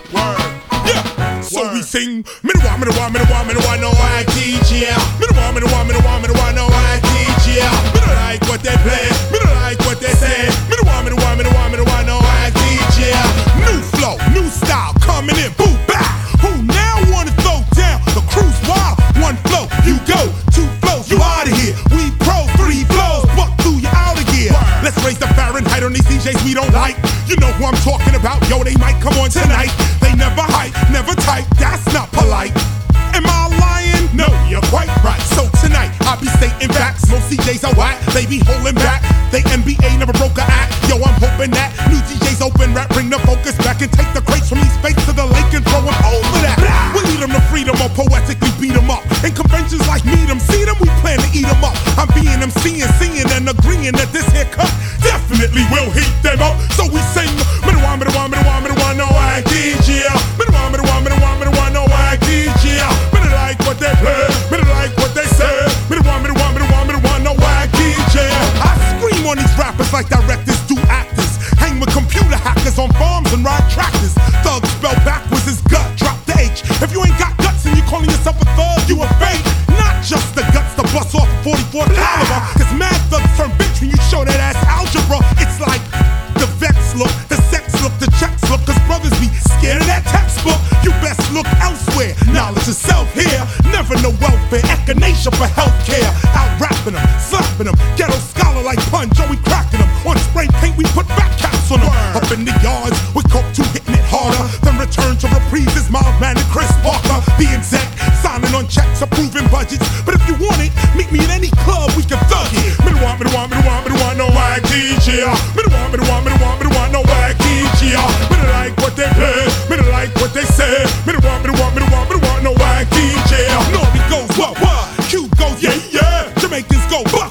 Word. Yeah. So Word. we sing. Me no want no I DJ. Me no want no I DJ. Me no like what they play. Me no like what they say. Me no want no I DJ. New flow, new style coming in. Boom, back. Who now wanna throw down the cruise wild? One flow, you go. Two flows, you out of here. We pro, three flows, buck through you out of here. Let's raise the Fahrenheit on these DJs we don't like. You know who I'm talking about. Yo, they might come on tonight. They never hype, never type. That's not polite. Am I lying? No, you're quite right. So tonight, I'll be stating facts. Most DJs are whack, they be holding back. They NBA never broke a act. Yo, I'm hoping that new DJs open rap, bring the focus back and take the crates from these fakes to the lake and throw them over that. We lead them to freedom or poetically beat them up. In conventions like meet them, see them, we plan to eat them up. I'm being them, seeing and agreeing that this haircut definitely will heat them up. So we sing, me no want no I DJ. Me no want no I DJ. Me no like what they play, me no like what they say. Me no want no I DJ. I scream on these rappers like directors do actors. Hang with computer hackers on farms and ride tractors. Thug spell backwards is gut, drop the H. If you ain't got guts and you calling yourself a thug, you a fake. Not just the guts to bust off a 44 caliber. Cause mad thugs turn bitch when you show that ass algebra. It's like the vex look, the sex look, the checks look. Cause brothers be scared of that textbook. You best look elsewhere. Knowledge is self here. Never no welfare. Echinacea for healthcare. Out rapping them, slapping them. Ghetto scholar like Pun, Joey cracking them. On spray paint, we put back caps on them. Up in the yards, with Coke 2 hitting it harder. Then return to reprise Mild Man and Chris Parker. The exec, signing on checks, approving budgets. But if you want it, meet me in any club, we can thug it. Me no want no wag DJ. Me no want no wag DJ. Me no like what they play, me no like what they say. Me no want no wag DJ. Nori goes what? Q goes yeah. Jamaicans go what?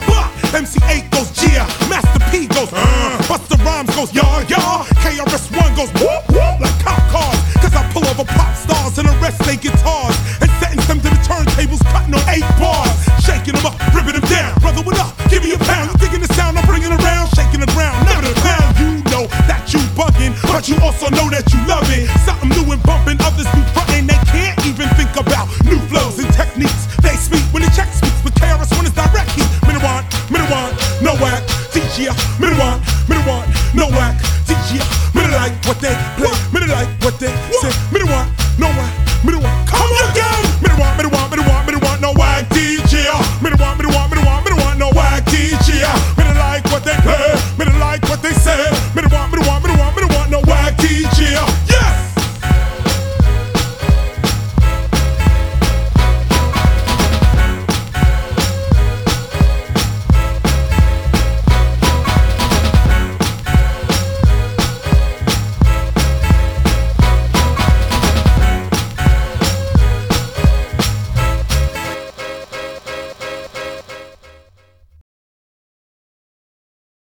MC8 goes yeah. Master P goes Busta Rhymes goes yah. KRS-One goes whoop like cop cars. Cause I pull over pop stars and arrest their guitars and sentence them to the turntables cutting on 8 bars. Shaking them up, ripping them down. Brother, what up? Give me a pound. You digging the sound I'm bringing around? Shaking the ground, never the ground. You know that you bugging, but you also know that you love it. Something new and bumping, others be frontin'. They can't even think about new flows and techniques. They speak when the check speaks, but KRS-One is direct heat. Me no want no whack DJ. Me no want no whack DJ. Me no like what they play, me no like what they say. Me no want no whack